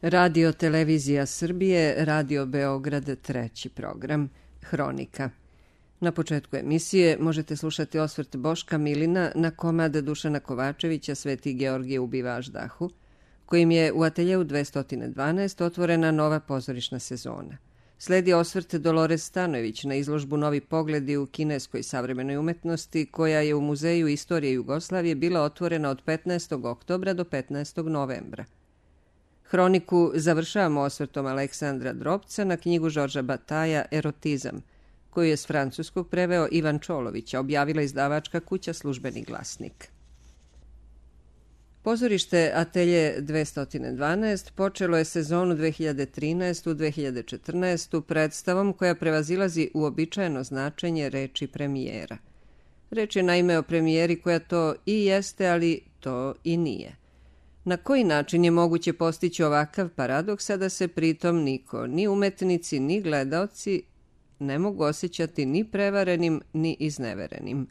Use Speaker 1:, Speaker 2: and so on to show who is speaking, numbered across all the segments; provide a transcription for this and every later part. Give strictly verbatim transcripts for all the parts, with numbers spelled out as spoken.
Speaker 1: Radio Televizija Srbije, Radio Beograd, treći program, Hronika. Na početku emisije možete slušati osvrt Boška Milina na komad Dušana Kovačevića Sveti Georgije u Bivaždahu, kojim je u ateljeu dvesta dvanaest otvorena nova pozorišna sezona. Sledi osvrt Dolores Stanojević na izložbu Novi pogledi u kineskoj savremenoj umetnosti, koja je u Muzeju istorije Jugoslavije bila otvorena od petnaestog oktobra do petnaestog novembra. Hroniku završavamo osvrtom Aleksandra Drobca na knjigu Žorža Bataja Erotizam, koju je s francuskog preveo Ivan Čolović, a objavila izdavačka kuća Službeni glasnik. Pozorište Atelje dvesta dvanaest počelo je sezonu dve hiljade trinaeste dve hiljade četrnaeste predstavom koja prevazilazi uobičajeno značenje reči premijera. Reč je naime o premijeri koja to i jeste, ali to i nije. Na koji način je moguće postići ovakav paradoks, a da se pritom niko, ni umetnici, ni gledaoci, ne mogu osjećati ni prevarenim, ni izneverenim?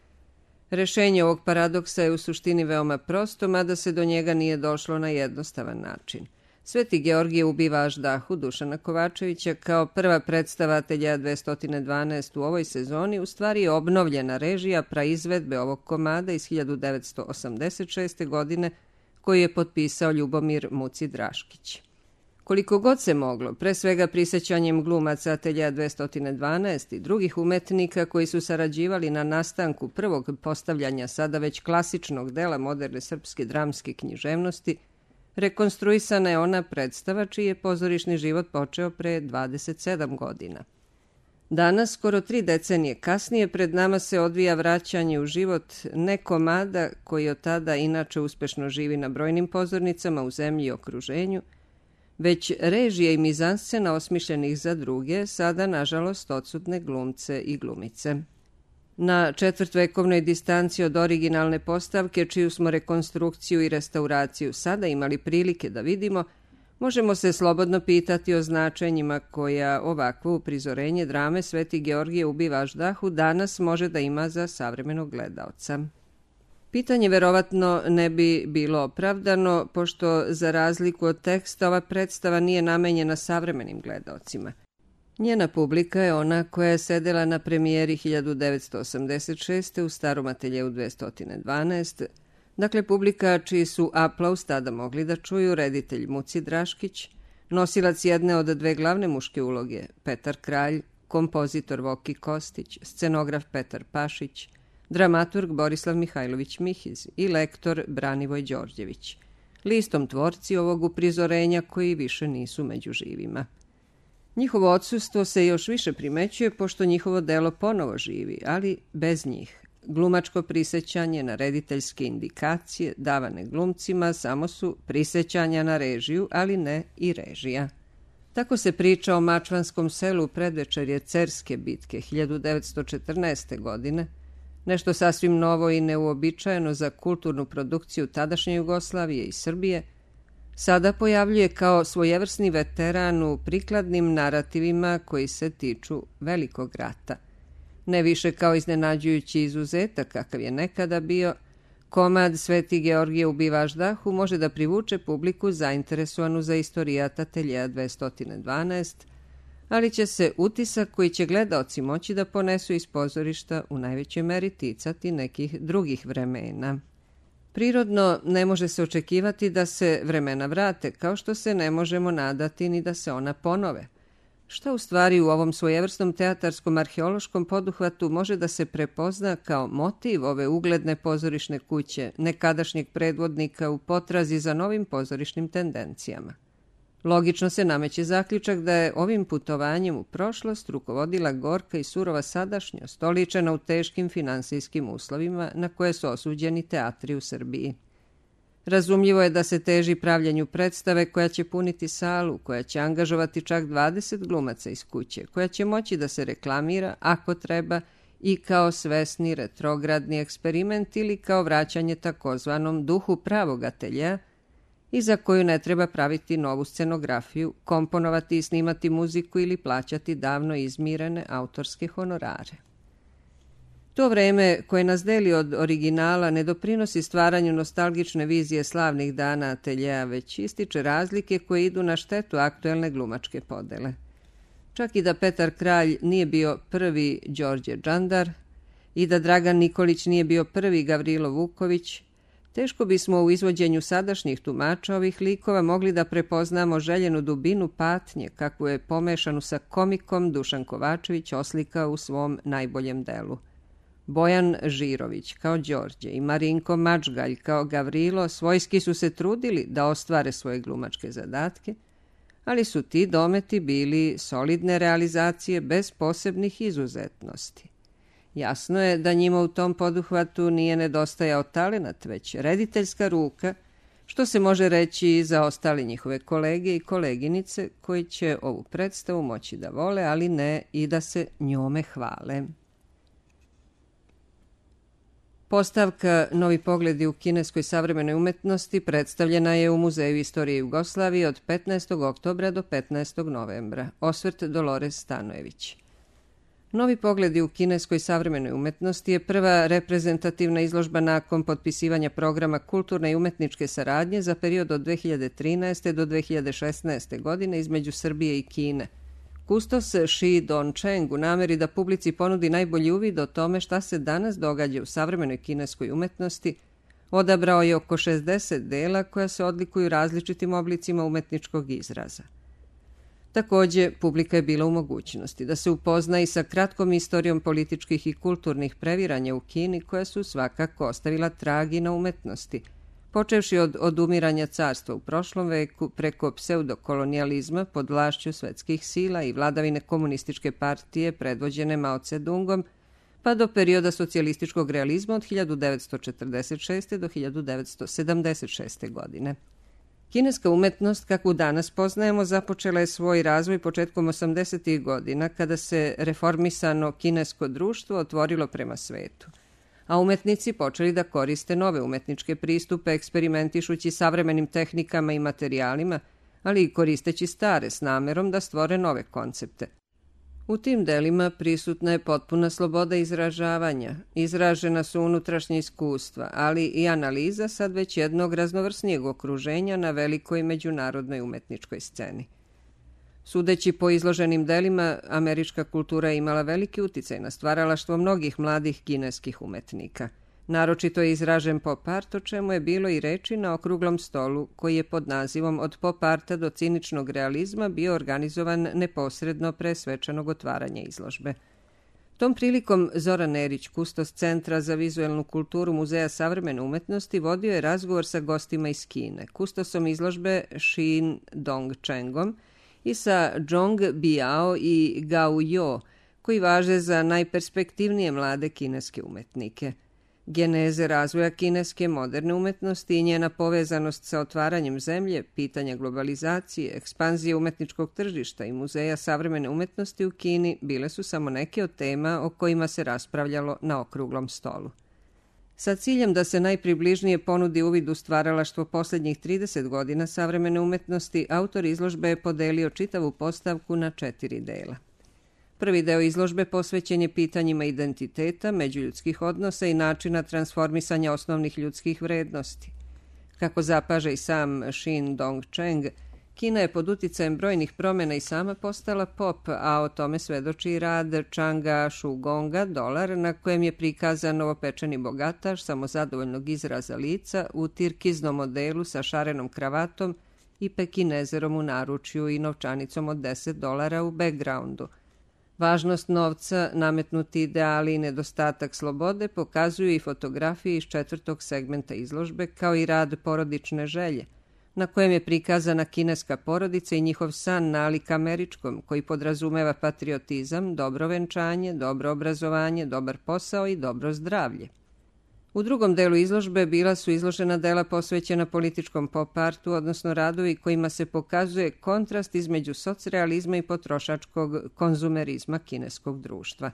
Speaker 1: Rešenje ovog paradoksa je u suštini veoma prosto, mada se do njega nije došlo na jednostavan način. Sveti Georgije u Bivaždahu Dušana Kovačevića kao prva predstava Atelja dvesta dvanaest u ovoj sezoni u stvari je obnovljena režija praizvedbe ovog komada iz hiljadu devetsto osamdeset šeste. godine, koju je potpisao Ljubomir Muci Draškić. Koliko god se moglo, pre svega prisjećanjem glumaca Atelja dvesta dvanaest i drugih umetnika koji su sarađivali na nastanku prvog postavljanja sada već klasičnog dela moderne srpske dramske književnosti, rekonstruisana je ona predstava čiji je pozorišni život počeo pre dvadeset sedam godina. Danas, skoro tri decenije kasnije, pred nama se odvija vraćanje u život ne komada koji od tada inače uspešno živi na brojnim pozornicama u zemlji i okruženju, već režije i mizanscena osmišljenih za druge, sada nažalost odsutne glumce i glumice. Na četvrtvekovnoj distanci od originalne postavke, čiju smo rekonstrukciju i restauraciju sada imali prilike da vidimo, možemo se slobodno pitati o značenjima koja ovakvo uprizorenje drame Sveti Georgije u Bivaždahu danas može da ima za savremenog gledaoca. Pitanje verovatno ne bi bilo opravdano, pošto za razliku od teksta ova predstava nije namenjena savremenim gledaocima. Njena publika je ona koja je sedela na premijeri hiljadu devetsto osamdeset šeste. u starom Ateljeu dvesta dvanaest, dakle publika čiji su aplauz tada mogli da čuju reditelj Muci Draškić, nosilac jedne od dve glavne muške uloge Petar Kralj, kompozitor Voki Kostić, scenograf Petar Pašić, dramaturg Borislav Mihajlović Mihiz i lektor Branivoj Đorđević, listom tvorci ovog uprizorenja koji više nisu među živima. Njihovo odsustvo se još više primećuje pošto njihovo delo ponovo živi, ali bez njih. Glumačko prisećanje na rediteljske indikacije davane glumcima samo su prisećanja na režiju, ali ne i režija. Tako se priča o mačvanskom selu predvečerje Cerske bitke hiljadu devetsto četrnaeste. godine, nešto sasvim novo i neuobičajeno za kulturnu produkciju tadašnje Jugoslavije i Srbije, sada pojavljuje kao svojevrsni veteran u prikladnim narativima koji se tiču Velikog rata. Ne više kao iznenađujući izuzetak kakav je nekada bio, komad Sveti Georgije u Bivaždahu može da privuče publiku zainteresovanu za istorijat Ateljea dvesta dvanaest, ali će se utisak koji će gledaoci moći da ponesu iz pozorišta u najvećoj meri ticati nekih drugih vremena. Prirodno, ne može se očekivati da se vremena vrate, kao što se ne možemo nadati ni da se ona ponove. Šta u stvari u ovom svojevrsnom teatarskom arheološkom poduhvatu može da se prepozna kao motiv ove ugledne pozorišne kuće, nekadašnjeg predvodnika u potrazi za novim pozorišnim tendencijama? Logično se nameće zaključak da je ovim putovanjem u prošlost rukovodila gorka i surova sadašnjost, oličena u teškim finansijskim uslovima na koje su osuđeni teatri u Srbiji. Razumljivo je da se teži pravljenju predstave koja će puniti salu, koja će angažovati čak dvadeset glumaca iz kuće, koja će moći da se reklamira, ako treba, i kao svesni retrogradni eksperiment ili kao vraćanje takozvanom duhu pravog ateljea, i za koju ne treba praviti novu scenografiju, komponovati i snimati muziku ili plaćati davno izmirene autorske honorare. To vreme koje nas deli od originala ne doprinosi stvaranju nostalgične vizije slavnih dana ateljeja, već ističe razlike koje idu na štetu aktuelne glumačke podele. Čak i da Petar Kralj nije bio prvi Đorđe Džandar i da Dragan Nikolić nije bio prvi Gavrilo Vuković, teško bismo u izvođenju sadašnjih tumača ovih likova mogli da prepoznamo željenu dubinu patnje kakvu je pomešanu sa komikom Dušan Kovačević oslikao u svom najboljem delu. Bojan Žirović kao Đorđe i Marinko Mačgalj kao Gavrilo svojski su se trudili da ostvare svoje glumačke zadatke, ali su ti dometi bili solidne realizacije bez posebnih izuzetnosti. Jasno je da njima u tom poduhvatu nije nedostajao talenat, već rediteljska ruka, što se može reći i za ostali njihove kolege i koleginice koji će ovu predstavu moći da vole, ali ne i da se njome hvale. Postavka Novi pogledi u kineskoj savremenoj umetnosti predstavljena je u Muzeju istorije Jugoslavije od petnaestog oktobra do petnaestog novembra. Osvrt Dolores Stanojević. Novi pogledi u kineskoj savremenoj umetnosti je prva reprezentativna izložba nakon potpisivanja programa kulturne i umetničke saradnje za period od dve hiljade trinaeste. do dve hiljade šesnaeste. godine između Srbije i Kine. Kustos Shi Dongcheng u nameri da publici ponudi najbolji uvid o tome šta se danas događa u savremenoj kineskoj umetnosti, odabrao je oko šezdeset dela koja se odlikuju različitim oblicima umetničkog izraza. Takođe, publika je bila u mogućnosti da se upozna i sa kratkom istorijom političkih i kulturnih previranja u Kini koja su svakako ostavila trag i na umetnosti, počevši od odumiranja carstva u prošlom veku preko pseudokolonijalizma pod vlašću svetskih sila i vladavine komunističke partije predvođene Mao Tse-dungom, pa do perioda socijalističkog realizma od hiljadu devetsto četrdeset šeste. do hiljadu devetsto sedamdeset šeste. godine. Kineska umetnost, kakvu danas poznajemo, započela je svoj razvoj početkom osamdesetih godina, kada se reformisano kinesko društvo otvorilo prema svetu, a umetnici počeli da koriste nove umetničke pristupe, eksperimentišući savremenim tehnikama i materijalima, ali i koristeći stare s namerom da stvore nove koncepte. U tim delima prisutna je potpuna sloboda izražavanja, izražena su unutrašnje iskustva, ali i analiza sad već jednog raznovrsnijeg okruženja na velikoj međunarodnoj umetničkoj sceni. Sudeći po izloženim delima, američka kultura je imala veliki uticaj na stvaralaštvo mnogih mladih kineskih umetnika. Naročito je izražen pop art, o čemu je bilo i reči na okruglom stolu, koji je pod nazivom Od pop arta do ciničnog realizma bio organizovan neposredno pre svečanog otvaranja izložbe. Tom prilikom Zoran Erić, kustos Centra za vizuelnu kulturu Muzeja savremene umetnosti, vodio je razgovor sa gostima iz Kine, kustosom izložbe Shi Dongchengom i sa Zhong Biao i Gao Yo, koji važe za najperspektivnije mlade kineske umetnike. Geneze razvoja kineske moderne umetnosti i njena povezanost sa otvaranjem zemlje, pitanja globalizacije, ekspanzije umetničkog tržišta i Muzeja savremene umetnosti u Kini bile su samo neke od tema o kojima se raspravljalo na okruglom stolu. Sa ciljem da se najpribližnije ponudi uvid u stvaralaštvo posljednjih trideset godina savremene umetnosti, autor izložbe je podelio čitavu postavku na četiri dela. Prvi deo izložbe posvećen je pitanjima identiteta, međuljudskih odnosa i načina transformisanja osnovnih ljudskih vrednosti. Kako zapaže i sam Shi Dongcheng, Kina je pod uticajem brojnih promjena i sama postala pop, a o tome svedoči i rad Changa Shugonga, Dolar, na kojem je prikazan novopečeni bogataš samozadovoljnog izraza lica u tirkiznom modelu sa šarenom kravatom i pekinezerom u naručju i novčanicom od deset dolara u backgroundu. Važnost novca, nametnuti ideali i nedostatak slobode pokazuju i fotografije iz četvrtog segmenta izložbe, kao i rad Porodične želje, na kojem je prikazana kineska porodica i njihov san nalik američkom, koji podrazumeva patriotizam, dobro venčanje, dobro obrazovanje, dobar posao i dobro zdravlje. U drugom delu izložbe bila su izložena dela posvećena političkom pop artu, odnosno radovi kojima se pokazuje kontrast između socrealizma i potrošačkog konzumerizma kineskog društva.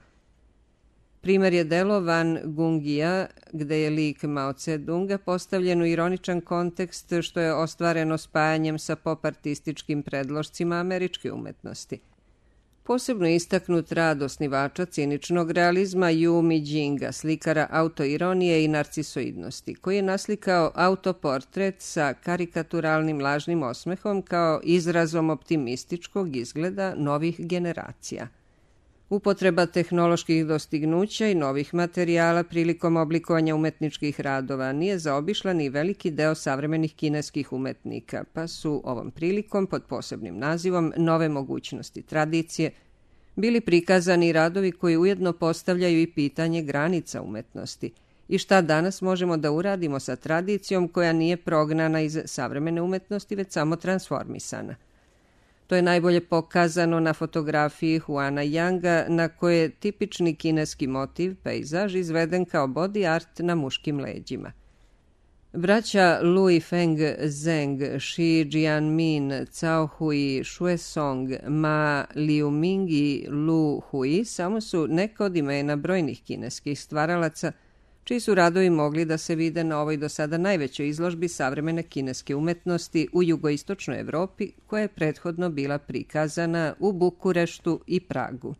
Speaker 1: Primer je delo Van Gungija, gde je lik Mao Tse-dunga postavljen u ironičan kontekst, što je ostvareno spajanjem sa pop artističkim predložcima američke umetnosti. Posebno je istaknut rad osnivača ciničnog realizma Ju Mi-đinga, slikara autoironije i narcisoidnosti, koji je naslikao autoportret sa karikaturalnim lažnim osmehom kao izrazom optimističkog izgleda novih generacija. Upotreba tehnoloških dostignuća i novih materijala prilikom oblikovanja umetničkih radova nije zaobišla ni veliki deo savremenih kineskih umetnika, pa su ovom prilikom pod posebnim nazivom Nove mogućnosti tradicije bili prikazani radovi koji ujedno postavljaju i pitanje granica umetnosti i šta danas možemo da uradimo sa tradicijom koja nije prognana iz savremene umetnosti, već samo transformisana. To je najbolje pokazano na fotografiji Huana Yanga, na kojoj je tipični kineski motiv, pejzaž, izveden kao body art na muškim leđima. Braća Lui Feng Zeng, Shi Jianmin, Cao Hui, Shue Song, Ma Liuming i Lu Hui samo su neka od imena brojnih kineskih stvaralaca, čiji su radovi mogli da se vide na ovoj do sada najvećoj izložbi savremene kineske umetnosti u jugoistočnoj Evropi, koja je prethodno bila prikazana u Bukureštu i Pragu.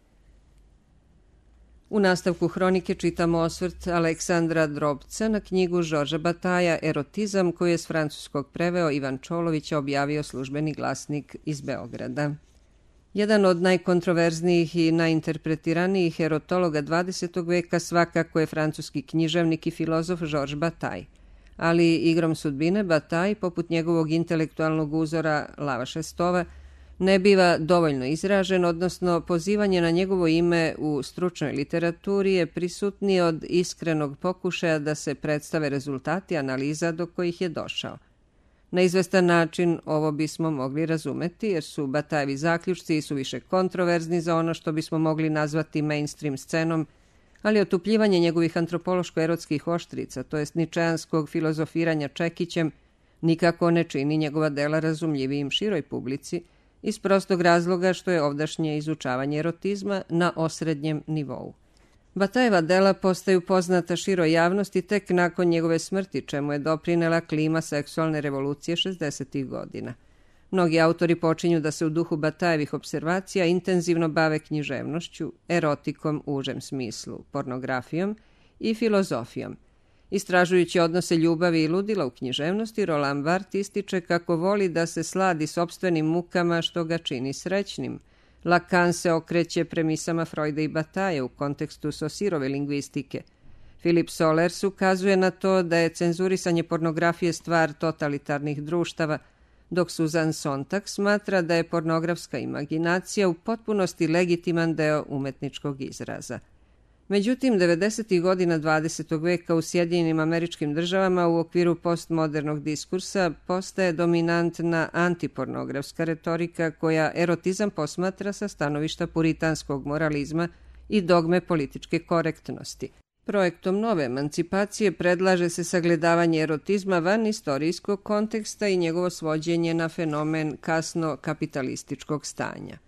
Speaker 1: U nastavku hronike čitamo osvrt Aleksandra Drobca na knjigu Žorža Bataja Erotizam, koju je s francuskog preveo Ivan Čolovića objavio Službeni glasnik iz Beograda. Jedan od najkontroverznijih i najinterpretiranijih erotologa dvadesetog veka svakako je francuski književnik i filozof Žorž Bataj, ali igrom sudbine Bataj, poput njegovog intelektualnog uzora Lava Šestova, ne biva dovoljno izražen, odnosno pozivanje na njegovo ime u stručnoj literaturi je prisutnije od iskrenog pokušaja da se predstave rezultati analiza do kojih je došao. Na izvestan način ovo bismo mogli razumeti, jer su Batajevi zaključci su više kontroverzni za ono što bismo mogli nazvati mainstream scenom, ali otupljivanje njegovih antropološko-erotskih oštrica, to jest ničeanskog filozofiranja čekićem, nikako ne čini njegova dela razumljivijim široj publici, iz prostog razloga što je ovdašnje izučavanje erotizma na osrednjem nivou. Batajeva dela postaju poznata široj javnosti tek nakon njegove smrti, čemu je doprinela klima seksualne revolucije šezdesetih godina. Mnogi autori počinju da se u duhu Batajevih observacija intenzivno bave književnošću, erotikom u užem smislu, pornografijom i filozofijom. Istražujući odnose ljubavi i ludila u književnosti, Roland Barthes ističe kako voli da se sladi sopstvenim mukama što ga čini srećnim. Lacan se okreće premisama Freuda i Bataja u kontekstu Saussurove lingvistike. Philip Sollers ukazuje na to da je cenzurisanje pornografije stvar totalitarnih društava, dok Susan Sontag smatra da je pornografska imaginacija u potpunosti legitiman deo umetničkog izraza. Međutim, devedesetih godina dvadesetog veka u Sjedinjenim Američkim Državama u okviru postmodernog diskursa postaje dominantna antipornografska retorika koja erotizam posmatra sa stanovišta puritanskog moralizma i dogme političke korektnosti. Projektom nove emancipacije predlaže se sagledavanje erotizma van istorijskog konteksta i njegovo svođenje na fenomen kasno kapitalističkog stanja.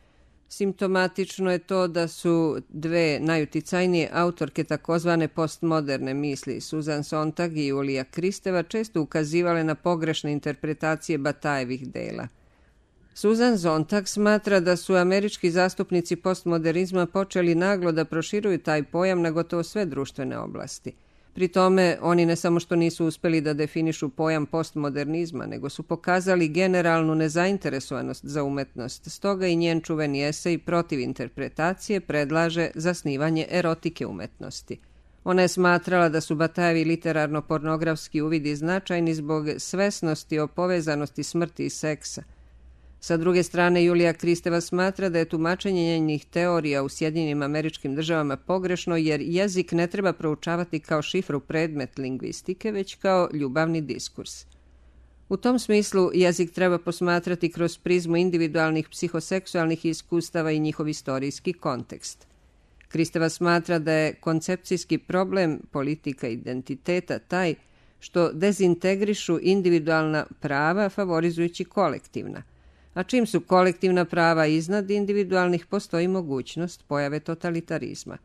Speaker 1: Simptomatično je to da su dve najuticajnije autorke takozvane postmoderne misli, Susan Sontag i Julija Kristeva, često ukazivale na pogrešne interpretacije Batajevih dela. Susan Sontag smatra da su američki zastupnici postmodernizma počeli naglo da proširuju taj pojam na gotovo sve društvene oblasti. Pri tome, oni ne samo što nisu uspeli da definišu pojam postmodernizma, nego su pokazali generalnu nezainteresovanost za umetnost, stoga i njen čuveni esej protiv interpretacije predlaže zasnivanje erotike umetnosti. Ona je smatrala da su Batajevi literarno-pornografski uvidi značajni zbog svesnosti o povezanosti smrti i seksa. Sa druge strane, Julija Kristeva smatra da je tumačenje njenih teorija u Sjedinjenim Američkim Državama pogrešno, jer jezik ne treba proučavati kao šifru predmet lingvistike, već kao ljubavni diskurs. U tom smislu, jezik treba posmatrati kroz prizmu individualnih psihoseksualnih iskustava i njihov istorijski kontekst. Kristeva smatra da je koncepcijski problem politika identiteta taj što dezintegrišu individualna prava favorizujući kolektivna, a čim su kolektivna prava iznad individualnih, postoji mogućnost pojave totalitarizma.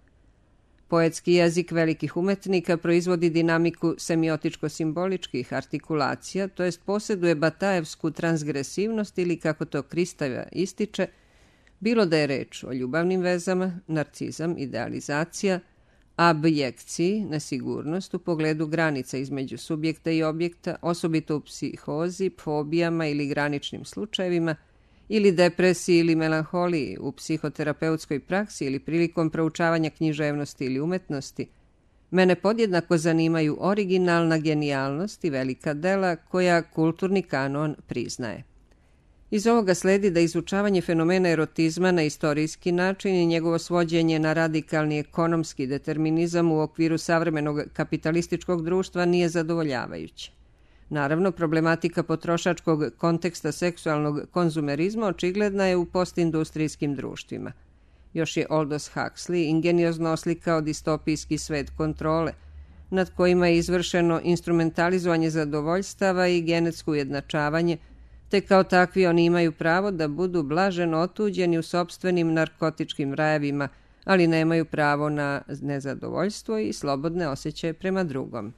Speaker 1: Poetski jezik velikih umetnika proizvodi dinamiku semiotičko-simboličkih artikulacija, to jest posjeduje batajevsku transgresivnost ili, kako to Kristeva ističe, Bilo da je reč o ljubavnim vezama, narcizam, idealizacija, abjekciji, nesigurnost u pogledu granica između subjekta i objekta, osobito u psihozi, fobijama ili graničnim slučajevima, ili depresiji ili melanholiji u psihoterapeutskoj praksi ili prilikom proučavanja književnosti ili umetnosti, mene podjednako zanimaju originalna genijalnost i velika dela koja kulturni kanon priznaje. Iz ovoga sledi da izučavanje fenomena erotizma na istorijski način i njegovo svođenje na radikalni ekonomski determinizam u okviru savremenog kapitalističkog društva nije zadovoljavajuće. Naravno, problematika potrošačkog konteksta seksualnog konzumerizma očigledna je u postindustrijskim društvima. Još je Aldous Huxley ingeniozno oslikao distopijski svet kontrole, nad kojima je izvršeno instrumentalizovanje zadovoljstava i genetsko ujednačavanje, te kao takvi oni imaju pravo da budu blaženo otuđeni u sopstvenim narkotičkim rajevima, ali nemaju pravo na nezadovoljstvo i slobodne osjećaje prema drugom.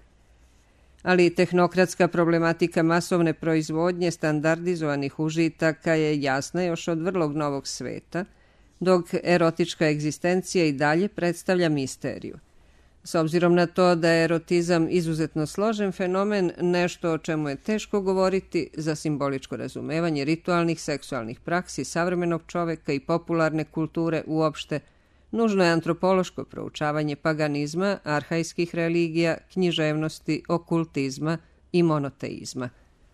Speaker 1: Ali tehnokratska problematika masovne proizvodnje standardizovanih užitaka je jasna još od vrlog novog sveta, dok erotička egzistencija i dalje predstavlja misteriju. S obzirom na to da je erotizam izuzetno složen fenomen, nešto o čemu je teško govoriti, za simboličko razumevanje ritualnih seksualnih praksi savremenog čoveka i popularne kulture uopšte, nužno je antropološko proučavanje paganizma, arhajskih religija, književnosti, okultizma i monoteizma.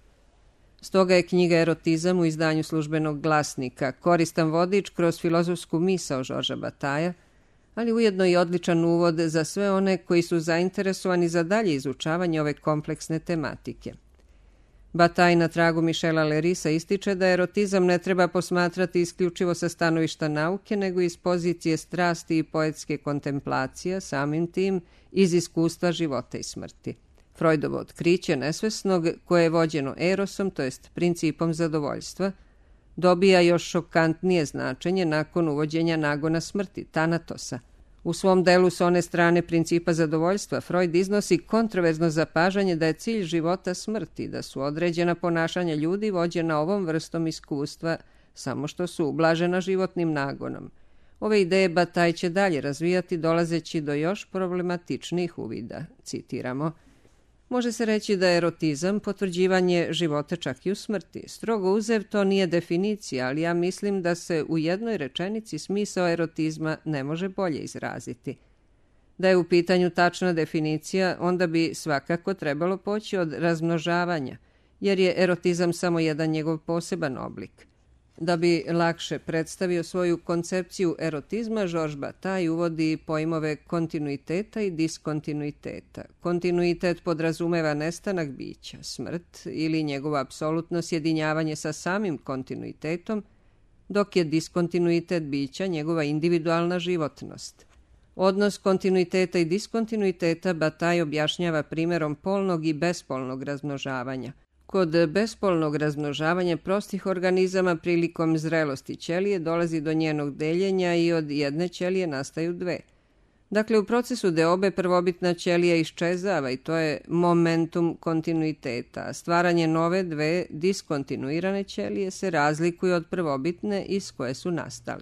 Speaker 1: Stoga je knjiga Erotizam u izdanju Službenog glasnika koristan vodič kroz filozofsku misao Žorža Bataja, ali ujedno i odličan uvod za sve one koji su zainteresovani za dalje izučavanje ove kompleksne tematike. Bataille na tragu Michela Lerisa ističe da erotizam ne treba posmatrati isključivo sa stanovišta nauke, nego iz pozicije strasti i poetske kontemplacije, samim tim iz iskustva života i smrti. Freudovo otkriće nesvesnog, koje je vođeno erosom, to jest principom zadovoljstva, dobija još šokantnije značenje nakon uvođenja nagona smrti, tanatosa. U svom delu s one strane principa zadovoljstva Freud iznosi kontroverzno zapažanje da je cilj života smrti, da su određena ponašanja ljudi vođena ovom vrstom iskustva, samo što su ublažena životnim nagonom. Ove ideje Bataille će dalje razvijati, dolazeći do još problematičnijih uvida. Citiramo: može se reći da je erotizam potvrđivanje života čak i u smrti. Strogo uzev, to nije definicija, ali ja mislim da se u jednoj rečenici smisao erotizma ne može bolje izraziti. Da je u pitanju tačna definicija, onda bi svakako trebalo poći od razmnožavanja, jer je erotizam samo jedan njegov poseban oblik. Da bi lakše predstavio svoju koncepciju erotizma, Georges Bataille uvodi pojmove kontinuiteta i diskontinuiteta. Kontinuitet podrazumeva nestanak bića, smrt ili njegovo apsolutno sjedinjavanje sa samim kontinuitetom, dok je diskontinuitet bića njegova individualna životnost. Odnos kontinuiteta i diskontinuiteta Bataille objašnjava primjerom polnog i bespolnog razmnožavanja. Kod bespolnog razmnožavanja prostih organizama prilikom zrelosti ćelije dolazi do njenog deljenja i od jedne ćelije nastaju dve. Dakle, u procesu deobe prvobitna ćelija iščezava i to je momentum kontinuiteta, a stvaranje nove dve diskontinuirane ćelije se razlikuju od prvobitne iz koje su nastale.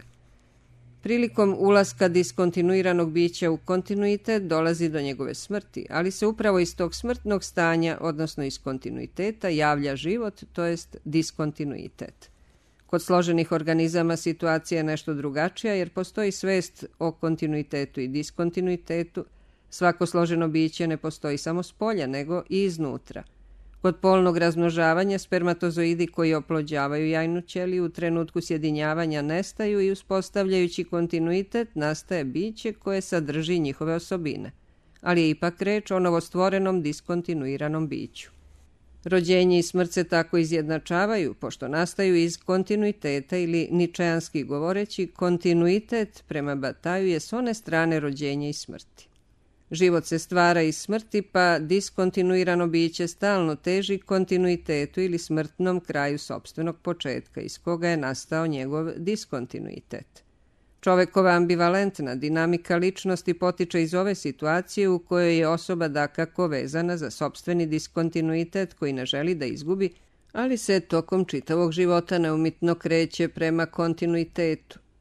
Speaker 1: Prilikom ulaska diskontinuiranog bića u kontinuitet dolazi do njegove smrti, ali se upravo iz tog smrtnog stanja, odnosno iz kontinuiteta, javlja život, to jest diskontinuitet. Kod složenih organizama situacija je nešto drugačija jer postoji svest o kontinuitetu i diskontinuitetu. Svako složeno biće ne postoji samo s polja, nego i iznutra. Kod polnog razmnožavanja spermatozoidi koji oplođavaju jajnu ćeliju u trenutku sjedinjavanja nestaju i uspostavljajući kontinuitet nastaje biće koje sadrži njihove osobine, ali je ipak reč o novostvorenom diskontinuiranom biću. Rođenje i smrt se tako izjednačavaju, pošto nastaju iz kontinuiteta ili ničeanski govoreći, kontinuitet prema Batailleu je s one strane rođenja i smrti. Život se stvara iz smrti, pa diskontinuirano biće stalno teži kontinuitetu ili smrtnom kraju sopstvenog početka, iz koga je nastao njegov diskontinuitet. Čovekova ambivalentna dinamika ličnosti potiče iz ove situacije u kojoj je osoba dakako vezana za sopstveni diskontinuitet koji ne želi da izgubi, ali se tokom čitavog života neumitno kreće prema kontinuitetu.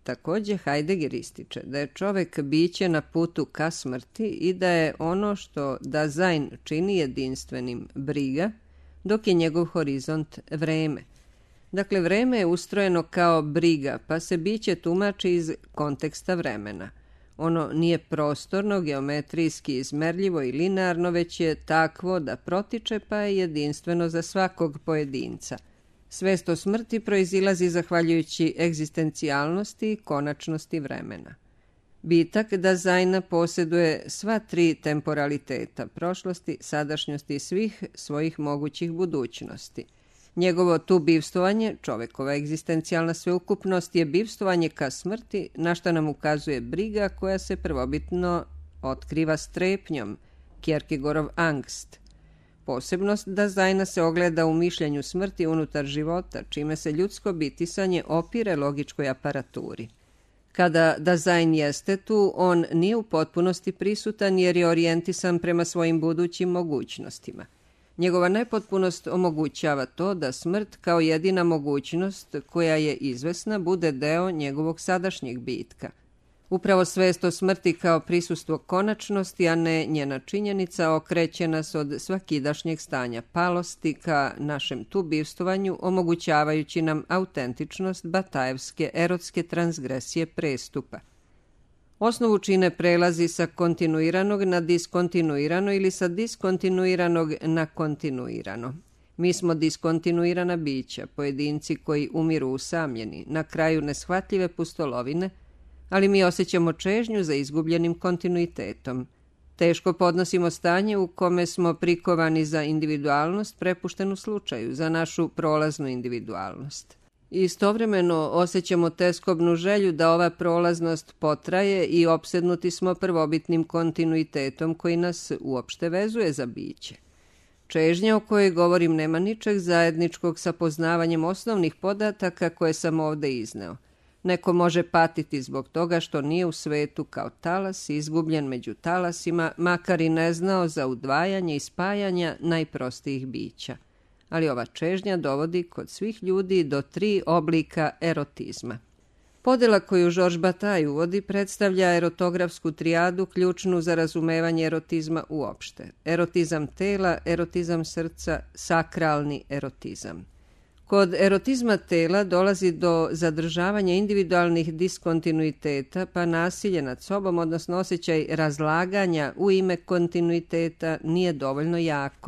Speaker 1: Također Heidegger ističe da je čovek biće na putu ka smrti i da je ono što Dasein čini jedinstvenim briga, dok je njegov horizont vreme. Dakle, vreme je ustrojeno kao briga, pa se biće tumači iz konteksta vremena. Ono nije prostorno, geometrijski izmerljivo i linearno, već je takvo da protiče, pa je jedinstveno za svakog pojedinca. Svest o smrti proizilazi zahvaljujući egzistencijalnosti i konačnosti vremena. Bitak Daseina posjeduje sva tri temporaliteta, prošlosti, sadašnjosti i svih svojih mogućih budućnosti. Njegovo tu bivstvovanje, čovekova egzistencijalna sveukupnost, je bivstvovanje ka smrti, na što nam ukazuje briga koja se prvobitno otkriva strepnjom, Kierkegaardov angst. Posebnost Daseina se ogleda u mišljenju smrti unutar života, čime se ljudsko bitisanje opire logičkoj aparaturi. Kada Dasein jeste tu, on nije u potpunosti prisutan jer je orijentisan prema svojim budućim mogućnostima. Njegova nepotpunost omogućava to da smrt kao jedina mogućnost koja je izvesna bude deo njegovog sadašnjeg bitka. Upravo svest o smrti kao prisustvo konačnosti, a ne njena činjenica, okreće nas od svakidašnjeg stanja palosti ka našem tu bivstovanju, omogućavajući nam autentičnost batajevske erotske transgresije prestupa. Osnovu čine prelazi sa kontinuiranog na diskontinuirano ili sa diskontinuiranog na kontinuirano. Mi smo diskontinuirana bića, pojedinci koji umiru usamljeni, na kraju neshvatljive pustolovine, ali mi osjećamo čežnju za izgubljenim kontinuitetom. Teško podnosimo stanje u kome smo prikovani za individualnost prepuštenu slučaju, za našu prolaznu individualnost. Istovremeno osjećamo teskobnu želju da ova prolaznost potraje i opsednuti smo prvobitnim kontinuitetom koji nas uopšte vezuje za biće. Čežnja o kojoj govorim nema ničeg zajedničkog sa poznavanjem osnovnih podataka koje sam ovde izneo. Neko može patiti zbog toga što nije u svetu kao talas, izgubljen među talasima, makar i ne znao za udvajanje i spajanja najprostijih bića. Ali ova čežnja dovodi kod svih ljudi do tri oblika erotizma. Podela koju Georges Bataille uvodi predstavlja erotografsku trijadu ključnu za razumevanje erotizma uopšte. Erotizam tela, erotizam srca, sakralni erotizam. Kod erotizma tela dolazi do zadržavanja individualnih diskontinuiteta, pa nasilje nad sobom, odnosno osjećaj razlaganja u ime kontinuiteta, nije dovoljno jako.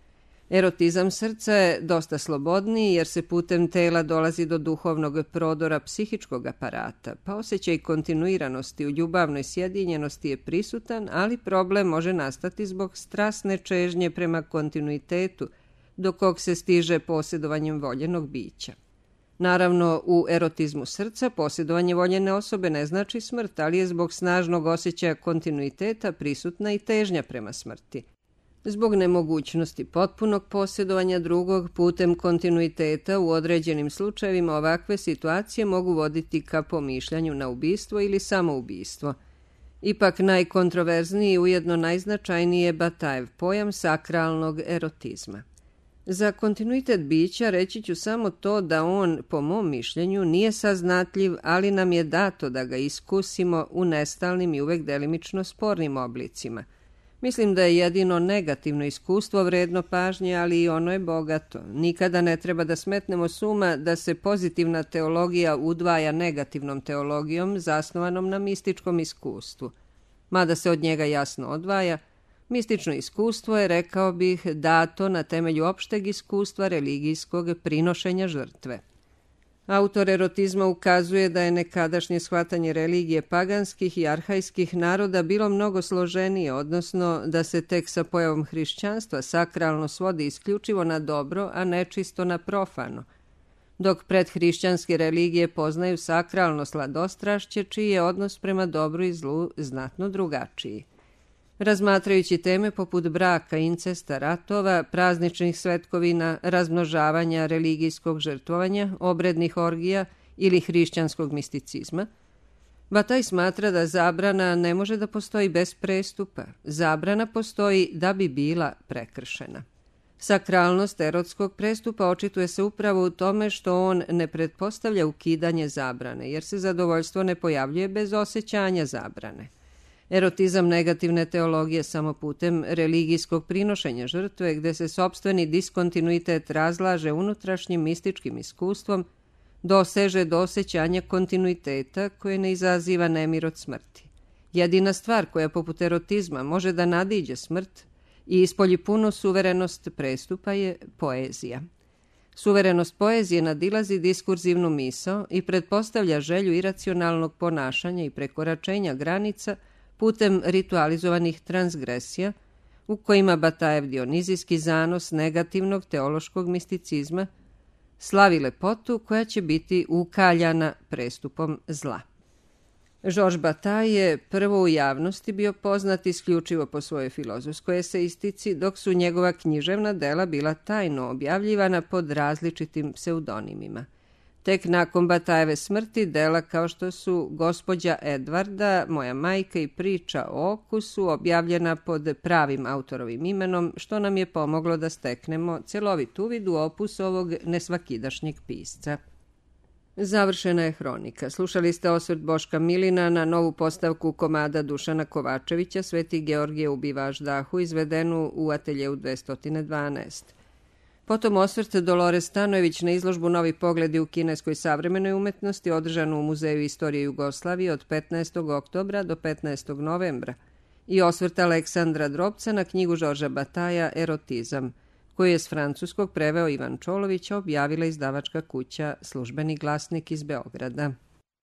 Speaker 1: Erotizam srca je dosta slobodniji jer se putem tela dolazi do duhovnog prodora psihičkog aparata, pa osjećaj kontinuiranosti u ljubavnoj sjedinjenosti je prisutan, ali problem može nastati zbog strasne čežnje prema kontinuitetu, do kog se stiže posjedovanjem voljenog bića. Naravno, u erotizmu srca posjedovanje voljene osobe ne znači smrt, ali je zbog snažnog osjećaja kontinuiteta prisutna i težnja prema smrti. Zbog nemogućnosti potpunog posjedovanja drugog putem kontinuiteta u određenim slučajevima ovakve situacije mogu voditi ka pomišljanju na ubistvo ili samoubistvo. Ipak najkontroverzniji i ujedno najznačajniji je Bataillev pojam sakralnog erotizma. Za kontinuitet bića reći ću samo to da on, po mom mišljenju, nije saznatljiv, ali nam je dato da ga iskusimo u nestalnim i uvek delimično spornim oblicima. Mislim da je jedino negativno iskustvo vredno pažnje, ali i ono je bogato. Nikada ne treba da smetnemo s uma da se pozitivna teologija udvaja negativnom teologijom zasnovanom na mističkom iskustvu. Mada se od njega jasno odvaja, mistično iskustvo je, rekao bih, dato na temelju opšteg iskustva religijskog prinošenja žrtve. Autor erotizma ukazuje da je nekadašnje shvatanje religije paganskih i arhajskih naroda bilo mnogo složenije, odnosno da se tek sa pojavom hrišćanstva sakralno svodi isključivo na dobro, a nečisto na profano, dok predhrišćanske religije poznaju sakralno sladostrašće, čiji je odnos prema dobru i zlu znatno drugačiji. Razmatrajući teme poput braka, incesta, ratova, prazničnih svetkovina, razmnožavanja, religijskog žrtvovanja, obrednih orgija ili hrišćanskog misticizma, Bataille smatra da zabrana ne može da postoji bez prestupa. Zabrana postoji da bi bila prekršena. Sakralnost erotskog prestupa očituje se upravo u tome što on ne pretpostavlja ukidanje zabrane, jer se zadovoljstvo ne pojavljuje bez osjećanja zabrane. Erotizam negativne teologije samo putem religijskog prinošenja žrtve, gde se sopstveni diskontinuitet razlaže unutrašnjim mističkim iskustvom, doseže do osjećanja kontinuiteta koje ne izaziva nemir od smrti. Jedina stvar koja poput erotizma može da nadiđe smrt i ispolji punu suverenost prestupa je poezija. Suverenost poezije nadilazi diskurzivnu misao i pretpostavlja želju iracionalnog ponašanja i prekoračenja granica putem ritualizovanih transgresija, u kojima Batajev dionizijski zanos negativnog teološkog misticizma slavi lepotu koja će biti ukaljana prestupom zla. Georges Bataille je prvo u javnosti bio poznat isključivo po svojoj filozofskoj eseistici, dok su njegova književna dela bila tajno objavljivana pod različitim pseudonimima. Tek nakon Batailleve smrti dela kao što su Gospođa Edvarda, Moja majka i Priča o oku su objavljena pod pravim autorovim imenom, što nam je pomoglo da steknemo celovit uvid u opus ovog nesvakidašnjeg pisca. Završena je hronika. Slušali ste osvrt Boška Milina na novu postavku komada Dušana Kovačevića Sveti Georgije ubi vaš dahu, izvedenu u ateljeu dvesta dvanaest. Potom osvrt Dolores Stanojević na izložbu Novi pogledi u kineskoj savremenoj umetnosti, održanu u Muzeju istorije Jugoslavije od petnaestog oktobra do petnaestog novembra, i osvrt Aleksandra Drobca na knjigu Georgesa Bataillea Erotizam, koju je s francuskog preveo Ivan Čolović, objavila izdavačka kuća Službeni glasnik iz Beograda.